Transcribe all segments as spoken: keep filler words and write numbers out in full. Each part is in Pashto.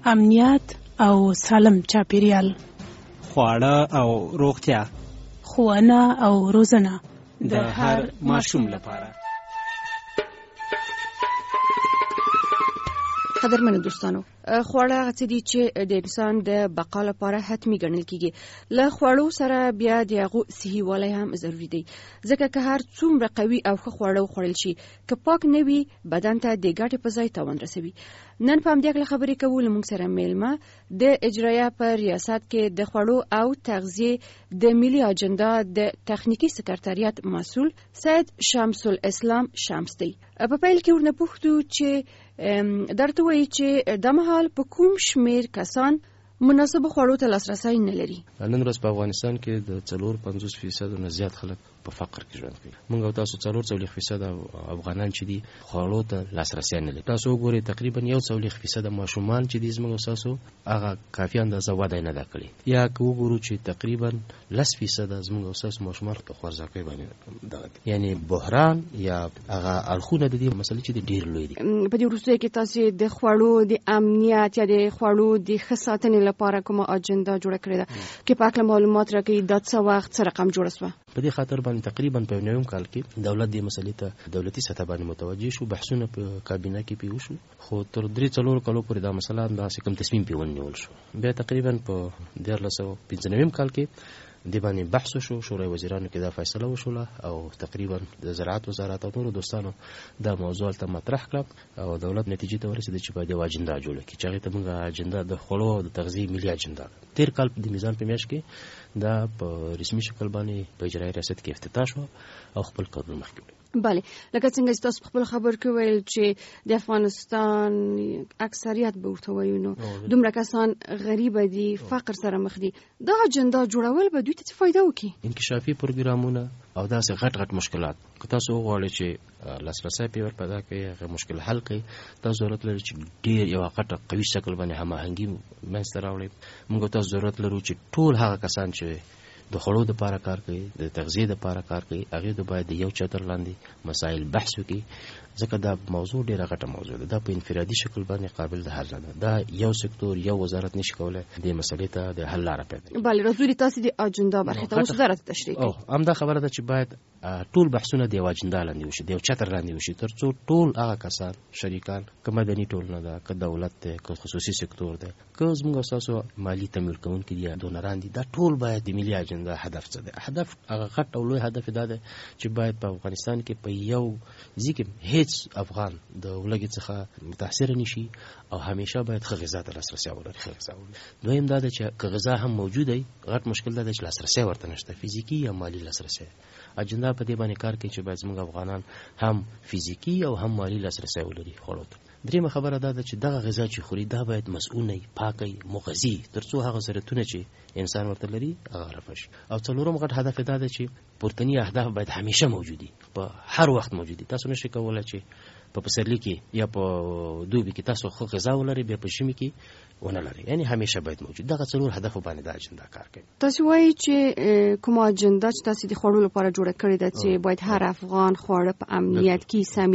امنیت او سالم چاپیریال، خواړه او روغتیا، ښوونه او روزنه د هر ماشوم لپاره. قدرمنو دوستانو، خواړه هغه څه دي چې د انسان د بقا لپاره حتمي ګڼل کیږي. له خوړو سره بیا د هغو صحي والی هم ضروري دی، ځکه که هر څومره قوي او ښه خواړه وخوړل شي، که پاک نه وي، بدن ته د ګټې په ځای تاوان رسوي. نن په همدې اړه خبرې کوو. له موږ سره میلمه د اجرایه په ریاست کې د خوړو او تغذیې د ملي اجنډا د تخنیکی سکرټریات مسؤل سید شمس الاسلام شمس دی. په پیل کې ورنه پوښتو چې درته وایي چې د مهال په کوم شمیر کسان مناسب خوړو ته لاسرسی نه لري. نن ورځ په افغانستان کې د څلور پنځوس فیصد نه زیات خلک په فقر کې ژوند کوي. موږ او تاسو څلور څلوېښت فیصد افغانان چې دي خوړو ته لاسرسی نه لري. تاسو وګورئ تقریبا یو څلوېښت فیصد ماشومان چې دي زموږ او تاسو هغه کافي اندازه وده نه ده کړې. یا که وګورو چې تقریبا لس فیصد زموږ او تاسو ماشومان په خوارځواکۍ باندې دغه یعنی بحران یا هغه اړخونه د دې مسلې چې ډېر لوی دي. په دې وروستیو کې تاسو د خوړو د امنیت یا د خوړو د ښه ساتنې لپاره کومه اجنډا جوړه کړې ده؟ کې پاک معلومات راکړئ دا څه وخت څه رقم جوړه شوه؟ په دې خاطر باندې تقریبا په نویم کال کې دولت دې مسلې ته دولتي سطح باندې متوجه شو، بحثونه په کابینه کې پیو شو، خو تر درې څلور کالو پورې دا مسله داسې کوم تصمیم پیو ونیول شو. بیا تقریبا په دیارلس سوه پنځه نویم کال کې د باندې بحث شو، شورای وزیرانو کې دا فیصله وشوله او تقریبا د زراعت وزارت او نورو دوستانو دا موضوع ته مطرح کړ او دولت نتیجې ته ورسېد چې باید یو اجنډا جوړه کړي چې هغې ته موږ اجنډا د خوړو د تغذیې ملي اجنډا ده. تېر کال د میزان په میاشت کې دا په رسمي شکل باندې په اجرایي ریاست کې افتتاح شو او خپل کارونه مخکې وړي. بله، لکه څنګه چې تاسو په خپل خبر کې ویل چې د افغانستان اکثریت به ورته وایو نو دومره کسان غریب دي، فقر سره مخ دي، دا اجنډا جوړول به دوی ته څه فایده وکړي؟ انکشافي پروګرامونه او داسې غټ غټ مشکلات که تاسو وغواړئ چې لاسرسی پې ور پیدا کړئ، هغه مشکل حل کړئ، تاسو ضرورت لري چې ډېر یوه غټه قوي شکل باندې هماهنګي منځته راوړئ. موږ تاسو ضرورت لرو چې ټول هغه کسان چې د خوړو دپاره کار کوي، د تغذیې دپاره کار کوي، هغې ته باید د یو چتر لاندې مسایل بحث وکړي، ځکه دا موضوع ډېره غټه موضوع ده. دا په انفرادي شکل باندې قابل د حل نه ده. دا یو سکتور یو وزارت نشي کولی دې مسلې ته د حل لاره پیدا کړي. بله، راځو تاسې د اجنډا برخې ته اوس وزارت تشریح کړئ. همدا خبره ده چې باید ټول بحثونه د یو اجنډا لاندې وشي، د یو چتر لاندې وشي، تر څو ټول هغه کسان شریکان، که مدني ټولنه ده، که دولت ده، که خصوصي سکتور ده، که زموږ ستاسو مالي تمویل کوونکي دي یا دونران دي، دا ټول باید د ملي اجنډا هدف څه دی. هدف هغه غټ او لوی هدف دا ده چې باید په افغانستان کې په یو ځای کې هیڅ افغان د ولږې څخه متاثر نشي او همیشه باید ښه غذا ته لاسرسی ولري. ښه غذا ولري. دویم دا ده چې که غذا هم موجوده وي، غټ مشکل دا ده چې لاسرسی ورته نشته، فزیکي یا مالي لاسرسی. اجنډا په دې باندې کار کوي چې باید زموږ افغانان هم فزیکي او هم مالي لاسرسی ولري خوړو ته. دریمه خبره دا ده چې دغه غذا چې خوري دا باید مسؤونه وي، پاکه وي، مغذي، تر څو هغه ضرورتونه چې انسان ورته لري هغه رفع شي. او څلورم غټ هدف دا ده چې پورتني اهداف باید همیشه موجودي، په هر وخت موجودي. تاسو نشئ کولی چې په پسرلي کې یا په دوبي کې تاسو ښه غذا ولرئ، بیا په ژمي کې ونه لري، یعنی همیشه باید موجود. دغه څلور هدف باندې دا اجنډا کار کوي. تاسو وایي چې کومه اجنډا چې تاسو د خوړو لپاره جوړه کړې ده چې باید هر افغان خواړه په امنیت کې سمي،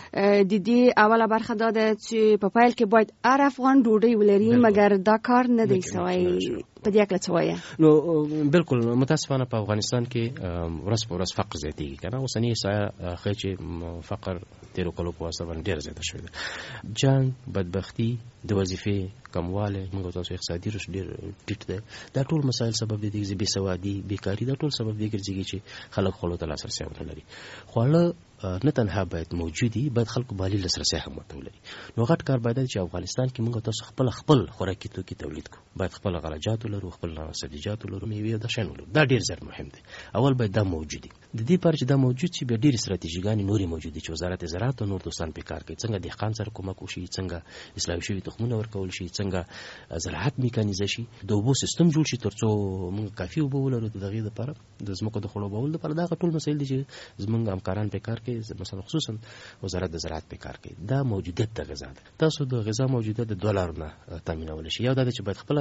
د دې اوله برخه دا ده چې په پیل کې باید هر افغان ډوډۍ ولري، مګر دا کار نه دی سوی. په دې اړه څه وایي؟ نو بالکل متاسفانه په افغانستان کې ورځ په ورځ فقر زیاتېږي که نه. اوسنۍ احصایه ښیي چې فقر تېرو کلو په واسطه باندې ډېره زیاته شوې ده. جنګ، بدبختي، د وظیفې کموالی، موږ تاسو اقتصادي رشد ډېر ټیټ دی، دا ټول مسایل سبب دی د بې سوادي، بیکاري، دا ټول سبب دی ګرځېږي چې خلک خوړو ته لاسرسی ونه لري. خواړه نه تنها باید موجودي، باید خلکو مالي لاسرسی هم ورته ولري. نو غټ کار باید چې افغانستان کې موږ تاسو خپل خپل خوراکي توکي تولید کړو، باید خپل غلجات ولرو، خپل سبزیجات ولرو، میوې او دا شیان ولرو. دا ډېر زیات مهم دی. اول باید دا موجودي. د دې لپاره چې دا موجود شي، بیا ډېرې ستراتیژیګانې نورې موجودې چې وزارت زراعت او نور دوستان پې کار کوي، څنګه دهقان سره کومک وشي، څنګه اصلاحي شوي تخمونه ورکول شي، څنګه زراعت میکانیزه شي، د اوبو سیستم جوړ شي تر څو موږ کافي اوبه ولرو د دغې لپاره، د ځمکو د خړوبولو لپاره. دا ټول مسایل دي چې زموږ همکاران پې کار کوي، مثلا خصوصا وزارت د زراعت پې کار کوي. دا موجودیت د غذا ده. تاسو د غذا موجودیت د دوه لارو نه تامینولی شي. یو دا ده چې باید خپله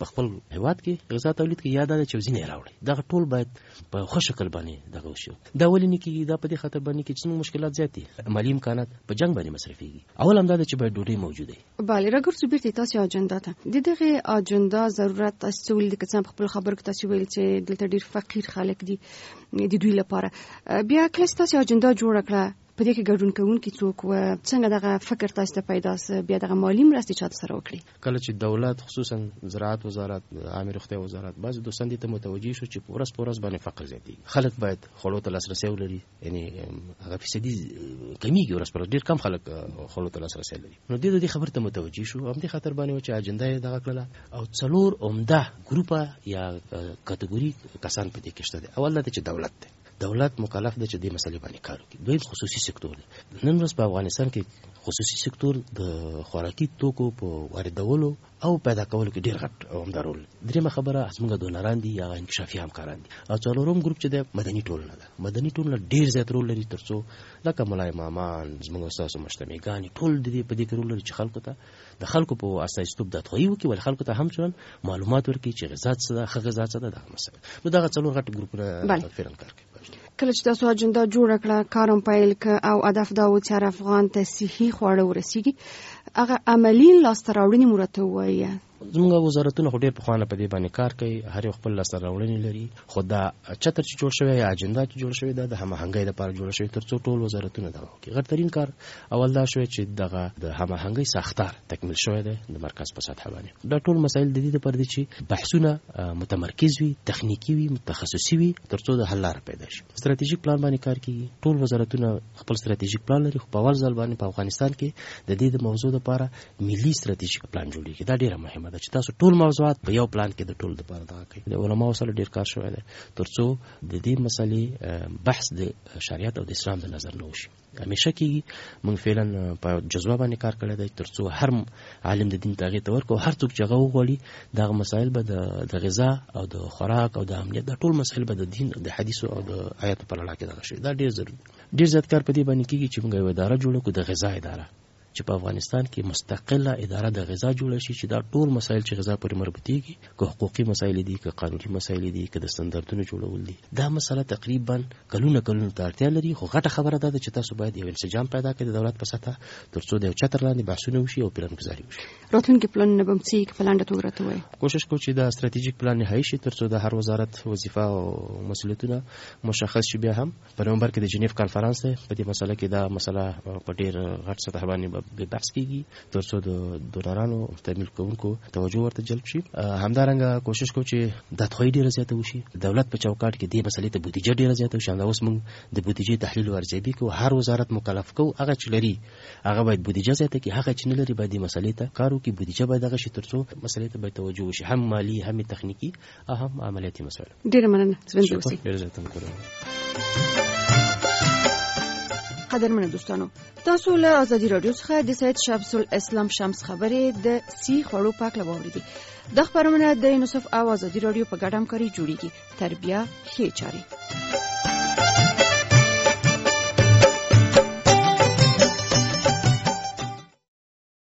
په خپل هیواد کې غذا تولید کې یاد ده چې ځینې راوړي دا ټول باید په ښه شکل باندې دغه وشي. دا ولې نه کېږي؟ دا په دې خاطر باندې کې چې مشکلات زیات دي، مالي امکانات په جنگ باندې مصرفېږي. اول هم دا ده چې باید ډوډۍ موجوده وي. بله راګرځو بیرته تاسو اجنډا ته د دغه اجنډا ضرورت تاسو ولې د کڅم خپل خبر کې تاسو ویل چې دلته ډیر فقیر خلک دي د دوی لپاره بیا کله تاسو اجنډا جوړ کړه په دې کې ګډون کوونکي څوک و څنګه دغه فکر تاسو ته پیدا سه بیا دغه مالی مرستې چاته سره وکړي؟ کله چې دولت خصوصا زراعت وزارت عامه روغتیا وزارت بعض دوستان دې ته متوجي شو چې پورس پورس باندې فقر زیاتېږي، خلک باید خوړو ته لاسرسي ولري، یعنی هغه فیصدي کمیږي ورس پر ډیر کم خلک خوړو ته لاسرسي لري. نو دې دې خبر ته متوجي شو هم دې خاطر باندې چې اجنډا یې دغه کړله او څلور عمده ګروپه یا کټګوري کسان په دې کې شته. اول دا چې دولت دی، دولت مکلف دی چې دې مسلې باندې کار وکړي. دویم خصوصي سکتور دی. نن ورځ په افغانستان کې خصوصي سکتور د خوراکي توکو په واردولو او پیدا کولو کې ډیر غټ او عمده رول. دریمه خبره زموږ دونران دي یا انکشافي همکاران دي. او څلورم ګروپ چې د مدني ټولنه ده. مدني ټولنه ډیر زیات رول لري ترڅو لکه مولای امامان زموږ استاد مجتمعګان ټول د دې په دې کې رول لري چې خلکو ته د خلکو په اساسیتوب د توغي وکي ول خلکو ته هم څون معلومات ورکړي چې غذا څه ده، ښه غذا څه ده. دا مسله نو دا څلور غټ ګروپونه فعلا کار کوي. کله چې تاسو اجنډا جوړ کړه کارم پیل ک او هدف دا و چې هر افغان ته صحي خواړه ورسیږي، هغه عملی لاسته راوړنې مرته وایي. زموږ وزارتونه خو ډېر پخوانه په دې باندې کار کوي، هر یو خپل لاسته راوړنې لري. خو دا چتر چې جوړ شوی یا اجنډا چې جوړ شوی دا د هماهنګۍ لپاره جوړ شوی ترڅو ټول وزارتونه دا وکړي. غټترین کار اول دا شوی چې دغه د هماهنګۍ ساختار تکمیل شوی دی د مرکز په سطح باندې. دا ټول مسایل د دې لپاره دي چې بحثونه متمرکز وي، تخنیکی وي، متخصصي وي ترڅو د حل لاره پیدا شي. ستراتیژیک پلان باندې کار کوي. ټول وزارتونه خپل ستراتیژیک پلان لري. خو په اول ځل باندې په افغانستان کې د دې د موضوع لپاره ملي ستراتیژیک پلان جوړیږي. دا ډیره مهمه ده چې تاسو ټول موضوعات په یو پلان کې د ټول لپاره دا کوي. د علماء سره ډیر کار شوی دی ترڅو د دې مسلې بحث د شریعت او د اسلام د نظر نه وشي. همیشه کې موږ فعلا په جزوه باندې کار کړی دی ترڅو هر عالم د دین تغیر تور کو هر څوک چې هغه وغواړي دغه مسایل به د غذا او د خوراک او د امنیت د ټول مسایل به د دین د حدیث او د آیاتو په لړ کې دغه شي. دا ډیر ضروري. ډیر زیات کار په دې باندې کېږي چې موږ یو اداره جوړو کو د غذا اداره چې په افغانستان کې مستقله اداره د غذا جوړه شي چې دا ټول مسایل چې غذا پورې مربوطيږي، که حقوقي مسایل دي، که قانوني مسایل دي، که د ستاندردونو جوړول دي، دا مسله تقریبا کلونه کلونه ته اړتیا لري. خو غټه خبره ده چې تاسو باید یو انسجام پیدا کړئ د دولت په سطح ترڅو د یو چتر لاندې بحثونه وشي او پلانګذاري وشي. راتلونکي پلانونه به څه کې پلان ډته ورته وي. کوشش کوو چې دا ستراتیژیک پلان نهایی شي ترڅو د هر وزارت وظیفه او مسؤلیتونه مشخص شي. بیا هم په نومبر کې د جنیف کانفرنس دی په دې مسله کې دا مسله په ډیر غټ سطح باندې به بحث کیږي ترڅو د دونرانو تمویل کوونکو توجه ورته جلب شي. همدارنګه کوشش کوو چې د توغي ډیره زیاته وشي. دولت په چوکاټ کې دې مسلې ته بودیجه ډیره زیاته وشي. دا اوس موږ د بودیجې تحلیل او ارزیابي کوو. هر وزارت مکلف کوو هغه چې لري هغه باید بودیجه زیاته کړي، هغه چې نه لري باید دې مسلې ته کار وکړي. بودیجه باید هغه شي ترڅو مسلې ته باید توجه وشي، هم مالی هم تخنیکی او هم عملیاتي مسایل. ډیره مننه. څنګه ډیره زیاته کوم. قدرمن دوستانو، تاسو له ازادي رادیو څخه د سید شمس الاسلام شمس خبرې د سی خړو پاک لوریدي. د خبرونه د یونیسف او ازادي رادیو په ګډه همکاري جوړیږي. تربیه ښه چاري.